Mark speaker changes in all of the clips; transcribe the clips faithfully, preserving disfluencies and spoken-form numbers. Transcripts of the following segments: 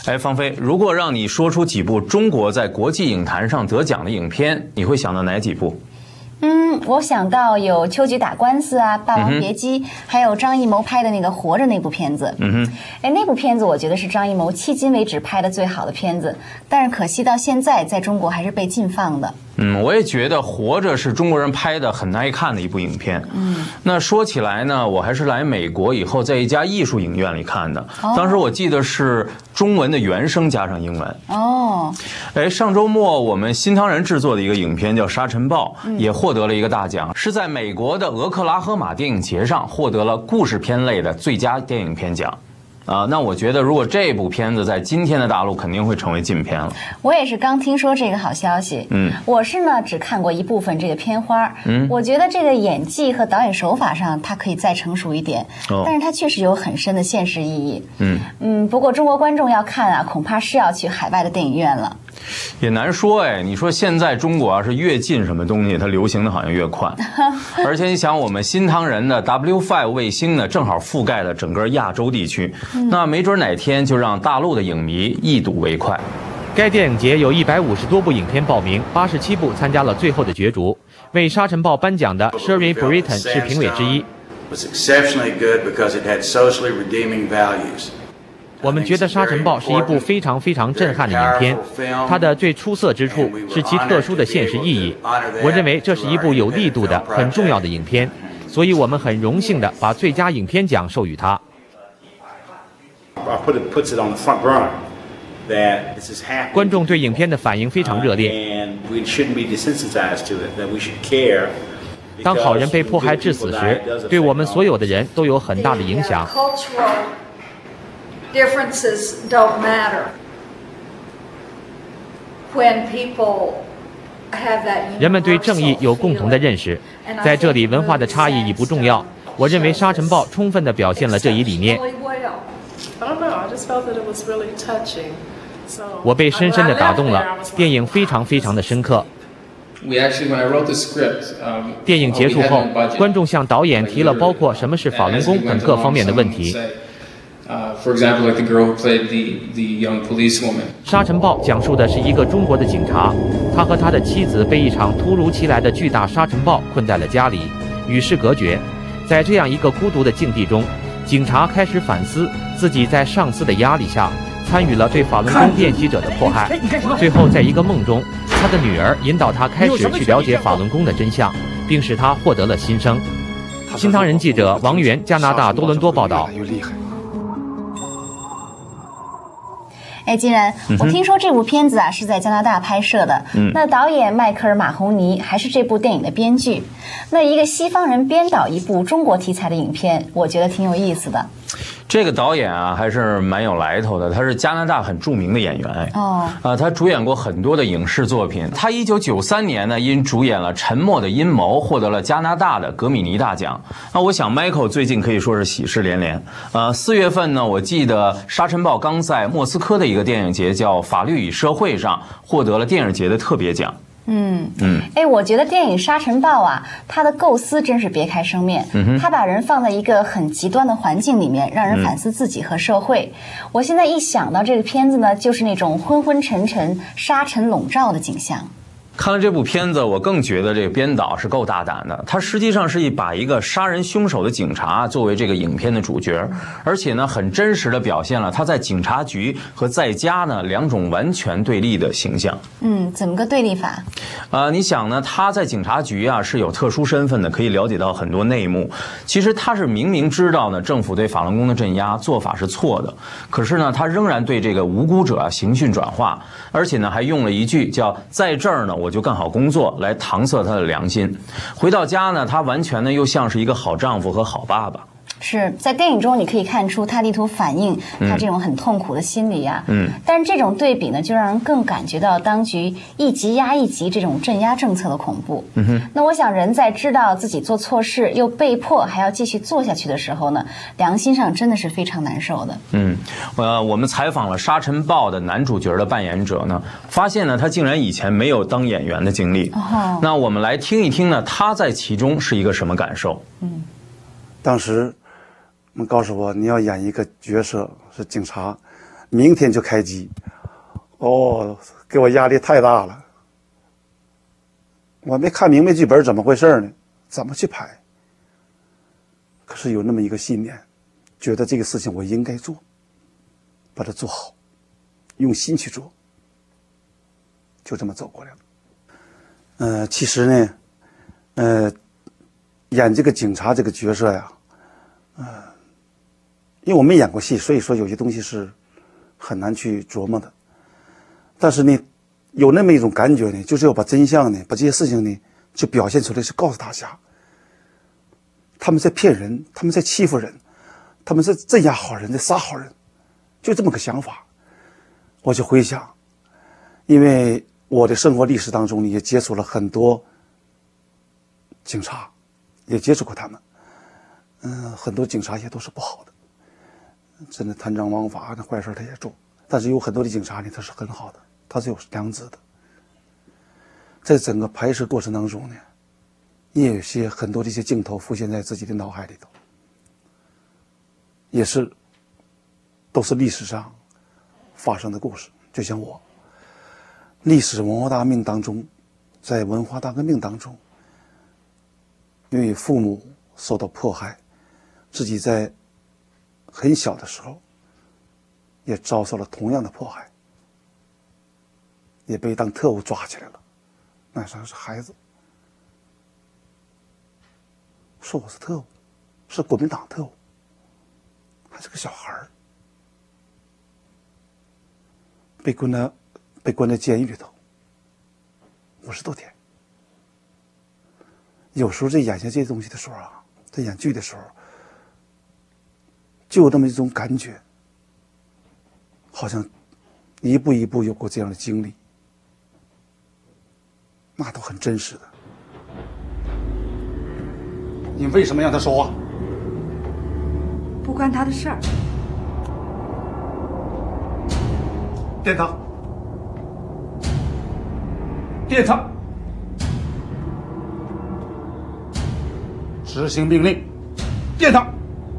Speaker 1: 哎，芳菲，如果让你说出几部中国在国际影坛上得奖的影片，你会想到哪几部？
Speaker 2: 嗯，我想到有《秋菊打官司》啊，《霸王别姬》，嗯，还有张艺谋拍的那个《活着》那部片子。嗯哼，哎，那部片子我觉得是张艺谋迄今为止拍的最好的片子，但是可惜到现在在中国还是被禁放的。
Speaker 1: 嗯，我也觉得《活着》是中国人拍的很耐看的一部影片。嗯，那说起来呢，我还是来美国以后在一家艺术影院里看的。哦，当时我记得是中文的原声加上英文。哦，哎，上周末我们新唐人制作的一个影片叫《沙尘暴》，嗯，也获得了一个大奖，是在美国的俄克拉荷马电影节上获得了故事片类的最佳电影片奖。啊，那我觉得如果这部片子在今天的大陆肯定会成为禁片了。
Speaker 2: 我也是刚听说这个好消息。嗯，我是呢只看过一部分这个片花。嗯，我觉得这个演技和导演手法上它可以再成熟一点。哦，但是它确实有很深的现实意义。嗯嗯，不过中国观众要看啊，恐怕是要去海外的电影院了。
Speaker 1: 也难说哎，你说现在中国啊是越禁什么东西，它流行的好像越快。而且你想，我们新唐人的 W 五 卫星呢，正好覆盖了整个亚洲地区，嗯，那没准哪天就让大陆的影迷一睹为快。
Speaker 3: 该电影节有一百五十多部影片报名，八十七部参加了最后的角逐。为《沙尘暴》颁奖的 Sherry Britton 是评委之一。我们觉得《沙尘暴》是一部非常非常震撼的影片，它的最出色之处是其特殊的现实意义。我认为这是一部有力度的、很重要的影片，所以我们很荣幸地把最佳影片奖授予它。观众对影片的反应非常热烈。当好人被迫害致死时，对我们所有的人都有很大的影响。
Speaker 4: Differences don't matter when people have that.
Speaker 3: 人们对正义有共同的认识，在这里文化的差异已不重要。我认为《沙尘暴》充分地表现了这一理念。我被深深地打动了，电影非常非常的深刻。电影结束后，观众向导演提了包括什么是法轮功等各方面的问题。
Speaker 5: Uh, for example, like the girl who played the the young policewoman.
Speaker 3: 沙尘暴讲述的是一个中国的警察，他和他的妻子被一场突如其来的巨大沙尘暴困在了家里，与世隔绝。在这样一个孤独的境地中，警察开始反思自己在上司的压力下参与了对法轮功练习者的迫害。最后，在一个梦中，他的女儿引导他开始去了解法轮功的真相，并使他获得了新生。新唐人记者王源，加拿大多伦多报道。
Speaker 2: 哎，既然我听说这部片子啊是在加拿大拍摄的，嗯，那导演迈克尔·马洪尼还是这部电影的编剧，那一个西方人编导一部中国题材的影片，我觉得挺有意思的。
Speaker 1: 这个导演啊还是蛮有来头的，他是加拿大很著名的演员哦，啊，他主演过很多的影视作品。他一九九三年呢，因主演了《沉默的阴谋》获得了加拿大的格米尼大奖。那我想 Michael 最近可以说是喜事连连。呃，四月份呢，我记得《沙尘暴》刚在莫斯科的一个电影节叫《法律与社会》上获得了电影节的特别奖。
Speaker 2: 嗯嗯，哎，我觉得电影《沙尘暴》啊，它的构思真是别开生面。嗯，它把人放在一个很极端的环境里面，让人反思自己和社会。嗯，我现在一想到这个片子呢，就是那种昏昏沉沉、沙尘笼罩的景象。
Speaker 1: 看了这部片子，我更觉得这个编导是够大胆的。他实际上是把一个杀人凶手的警察作为这个影片的主角，而且呢，很真实的表现了他在警察局和在家呢两种完全对立的形象。
Speaker 2: 嗯，怎么个对立法？
Speaker 1: 呃，你想呢，他在警察局啊是有特殊身份的，可以了解到很多内幕。其实他是明明知道呢，政府对法轮功的镇压做法是错的，可是呢，他仍然对这个无辜者啊刑讯转化，而且呢，还用了一句叫“在这儿呢我”。我就干好工作来搪塞他的良心。回到家呢，他完全呢又像是一个好丈夫和好爸爸。
Speaker 2: 是在电影中你可以看出他力图反映他这种很痛苦的心理啊，嗯，但是这种对比呢，就让人更感觉到当局一级压一级这种镇压政策的恐怖。嗯哼，那我想人在知道自己做错事又被迫还要继续做下去的时候呢，良心上真的是非常难受的。
Speaker 1: 嗯，呃，我们采访了《沙尘暴》的男主角的扮演者呢，发现呢他竟然以前没有当演员的经历。哦，那我们来听一听呢，他在其中是一个什么感受？
Speaker 6: 嗯，当时。他们告诉我，你要演一个角色是警察， 明天就开机。哦，给我压力太大了。我没看明白剧本怎么回事呢，怎么去拍？可是有那么一个信念，觉得这个事情我应该做，把它做好，用心去做，就这么走过来了。呃，其实呢，呃，演这个警察这个角色呀，呃，因为我没演过戏，所以说有些东西是很难去琢磨的。但是呢，有那么一种感觉呢，就是要把真相呢，把这些事情呢，就表现出来，是告诉大家，他们在骗人，他们在欺负人，他们在镇压好人，在杀好人，就这么个想法。我就回想，因为我的生活历史当中呢，也接触了很多警察，也接触过他们，嗯，很多警察也都是不好的，真的贪赃枉法，那坏事他也做。但是有很多的警察呢，他是很好的，他是有良知的。在整个拍摄过程当中呢，也有些很多的一些镜头浮现在自己的脑海里头，也是都是历史上发生的故事。就像我历史文化大革命当中，在文化大革命当中，因为父母受到迫害，自己在很小的时候也遭受了同样的迫害，也被当特务抓起来了。那时候是孩子，说我是特务，是国民党特务，还是个小孩儿，被关在被关在监狱里头五十多天。有时候在演下这些东西的时候啊，在演剧的时候，就有那么一种感觉，好像一步一步有过这样的经历，那都很真实的。你为什么让他说话？
Speaker 7: 不关他的事儿。
Speaker 6: 电他，电他，执行命令，电他。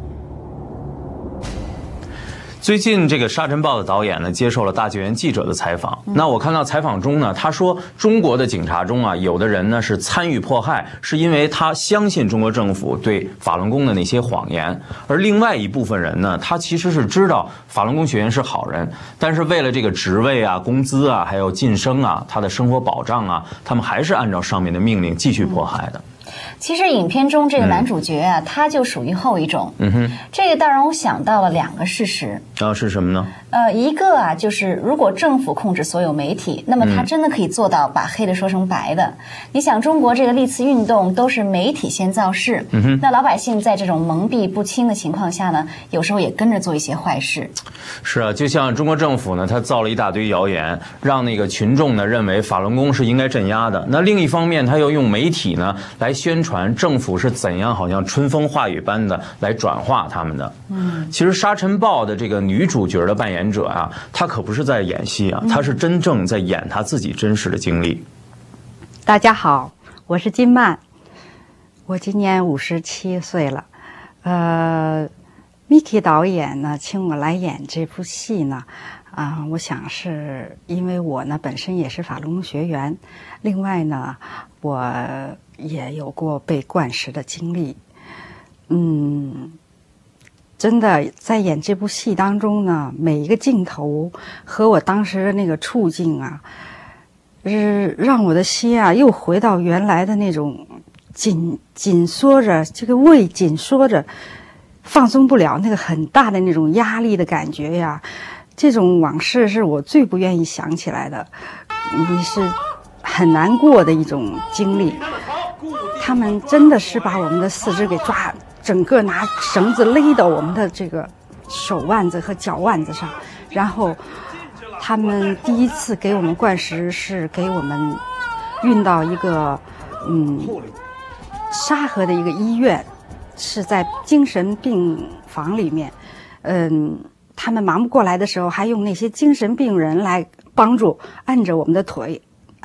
Speaker 1: 最近这个《沙尘暴》的导演呢，接受了大纪元记者的采访。那我看到采访中呢，他说中国的警察中啊，有的人呢是参与迫害，是因为他相信中国政府对法轮功的那些谎言；而另外一部分人呢，他其实是知道法轮功学员是好人，但是为了这个职位啊、工资啊，还有晋升啊、他的生活保障啊，他们还是按照上面的命令继续迫害的。
Speaker 2: 其实影片中这个男主角啊，嗯、他就属于后一种。
Speaker 1: 嗯哼，
Speaker 2: 这个倒让我想到了两个事实。
Speaker 1: 啊，是什么呢？
Speaker 2: 呃，一个啊，就是如果政府控制所有媒体，那么他真的可以做到把黑的说成白的。嗯、你想，中国这个历次运动都是媒体先造势，嗯哼，那老百姓在这种蒙蔽不清的情况下呢，有时候也跟着做一些坏事。
Speaker 1: 是啊，就像中国政府呢，他造了一大堆谣言，让那个群众呢认为法轮功是应该镇压的。那另一方面，他又用媒体呢来宣传政府是怎样好像春风化雨般的来转化他们的。嗯，其实《沙尘暴》的这个女主角的扮演者啊，她可不是在演戏啊，她是真正在演她自己真实的经历。
Speaker 7: 大家好，我是金曼，我今年五十七岁了。呃 ，Mickey 导演呢，请我来演这部戏呢，啊、呃，我想是因为我呢本身也是法轮功学员，另外呢，我也有过被灌食的经历。嗯，真的在演这部戏当中呢，每一个镜头和我当时那个处境啊，是让我的心啊又回到原来的那种紧紧缩着，这个胃紧缩着，放松不了那个很大的那种压力的感觉呀。这种往事是我最不愿意想起来的，你是很难过的一种经历。他们真的是把我们的四肢给抓，整个拿绳子勒到我们的这个手腕子和脚腕子上，然后他们第一次给我们灌食是给我们运到一个嗯沙河的一个医院，是在精神病房里面。嗯，他们忙不过来的时候，还用那些精神病人来帮助按着我们的腿，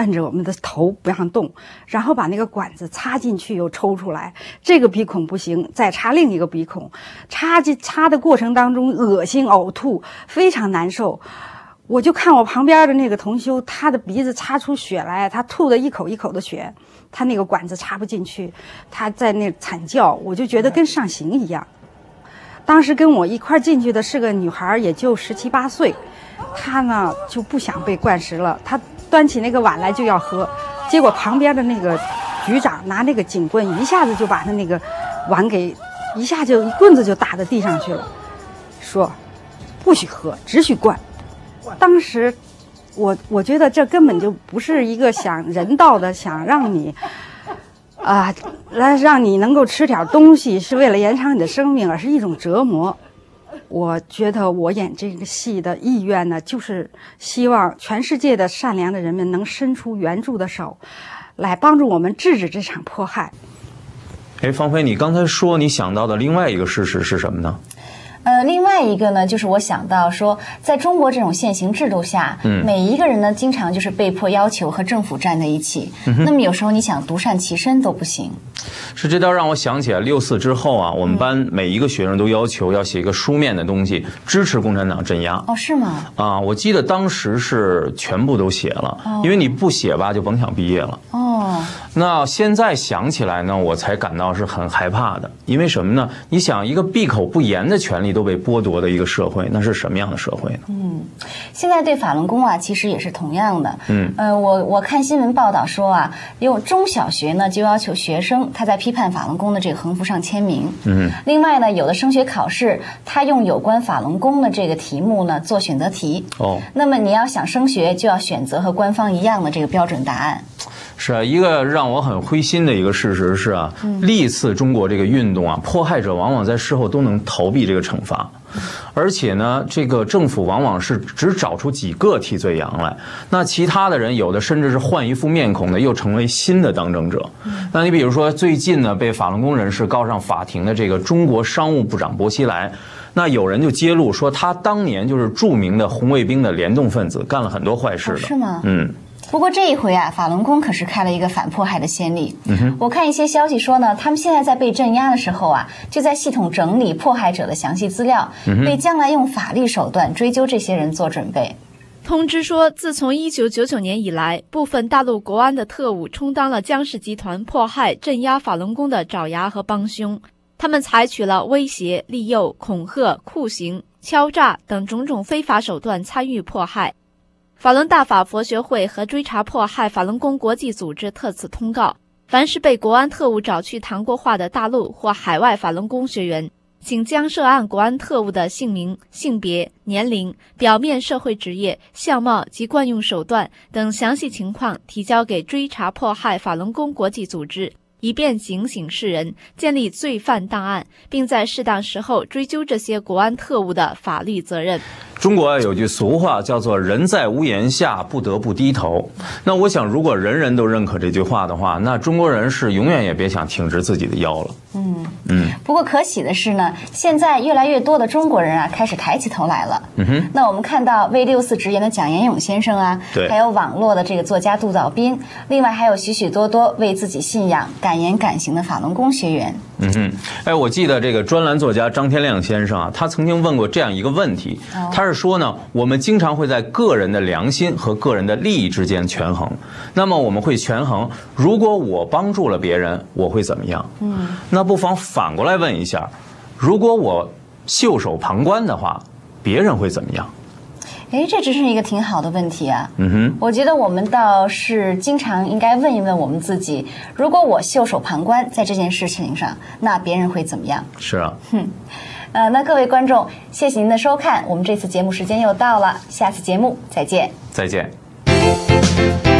Speaker 7: 摁着我们的头不让动，然后把那个管子插进去又抽出来，这个鼻孔不行，再插另一个鼻孔，插进插的过程当中恶心呕吐，非常难受。我就看我旁边的那个同修，他的鼻子插出血来，他吐的一口一口的血，他那个管子插不进去，他在那惨叫，我就觉得跟上刑一样。当时跟我一块进去的是个女孩，也就十七八岁，她呢就不想被灌食了，她端起那个碗来就要喝，结果旁边的那个局长拿那个警棍一下子就把他那个碗给一下就一棍子就打到地上去了，说不许喝，只许灌。当时我我觉得这根本就不是一个想人道的，想让你啊来让你能够吃点东西是为了延长你的生命，而是一种折磨。我觉得我演这个戏的意愿呢，就是希望全世界的善良的人们能伸出援助的手，来帮助我们制止这场迫害。
Speaker 1: 哎，芳菲，你刚才说你想到的另外一个事实是什么呢？
Speaker 2: 呃，另外一个呢，就是我想到说，在中国这种现行制度下，嗯，每一个人呢，经常就是被迫要求和政府站在一起。嗯、那么有时候你想独善其身都不行。
Speaker 1: 是，这倒让我想起来，六四之后啊，我们班每一个学生都要求要写一个书面的东西，支持共产党镇压。
Speaker 2: 哦，是吗？
Speaker 1: 啊，我记得当时是全部都写了，哦、因为你不写吧，就甭想毕业了。哦。那现在想起来呢，我才感到是很害怕的，因为什么呢？你想，一个闭口不言的权利都被剥夺的一个社会，那是什么样的社会呢？
Speaker 2: 嗯，现在对法轮功啊，其实也是同样的。嗯，呃，我我看新闻报道说啊，有中小学呢就要求学生他在批判法轮功的这个横幅上签名。嗯，另外呢，有的升学考试他用有关法轮功的这个题目呢做选择题。哦，那么你要想升学，就要选择和官方一样的这个标准答案。
Speaker 1: 是啊，一个让我很灰心的一个事实是啊，历次中国这个运动啊，迫害者往往在事后都能逃避这个惩罚，而且呢，这个政府往往是只找出几个替罪羊来，那其他的人有的甚至是换一副面孔的，又成为新的当政者。那你比如说最近呢，被法轮功人士告上法庭的这个中国商务部长薄熙来。那有人就揭露说，他当年就是著名的红卫兵的联动分子，干了很多坏事的。
Speaker 2: 哦、是吗？
Speaker 1: 嗯。
Speaker 2: 不过这一回啊，法轮功可是开了一个反迫害的先例。嗯、我看一些消息说呢，他们现在在被镇压的时候啊，就在系统整理迫害者的详细资料，嗯、为将来用法律手段追究这些人做准备。
Speaker 8: 通知说，自从一九九九年以来，部分大陆国安的特务充当了江氏集团迫害、镇压法轮功的爪牙和帮凶。他们采取了威胁、利诱、恐吓、酷刑、敲诈等种种非法手段参与迫害。法轮大法佛学会和追查迫害法轮功国际组织特此通告，凡是被国安特务找去谈过话的大陆或海外法轮功学员，请将涉案国安特务的姓名、性别、年龄、表面社会职业、相貌及惯用手段等详细情况提交给追查迫害法轮功国际组织，以便警醒世人，建立罪犯档案，并在适当时候追究这些国安特务的法律责任。
Speaker 1: 中国有句俗话叫做人在屋檐下，不得不低头。那我想，如果人人都认可这句话的话，那中国人是永远也别想挺直自己的腰了。
Speaker 2: 嗯嗯。不过可喜的是呢，现在越来越多的中国人啊，开始抬起头来了。嗯哼。那我们看到为六四直言的蒋延勇先生啊，对，还有网络的这个作家杜早斌，另外还有许许多多为自己信仰敢言敢行的法轮功学员。
Speaker 1: 嗯哼。哎，我记得这个专栏作家张天亮先生啊，他曾经问过这样一个问题，哦、他是说呢，我们经常会在个人的良心和个人的利益之间权衡。那么我们会权衡，如果我帮助了别人，我会怎么样？嗯，那不妨反过来问一下，如果我袖手旁观的话，别人会怎么样？
Speaker 2: 哎，这真是一个挺好的问题啊。嗯哼，我觉得我们倒是经常应该问一问我们自己，如果我袖手旁观在这件事情上，那别人会怎么样？
Speaker 1: 是啊。
Speaker 2: 哼。呃，那各位观众，谢谢您的收看，我们这次节目时间又到了，下次节目再见。
Speaker 1: 再见。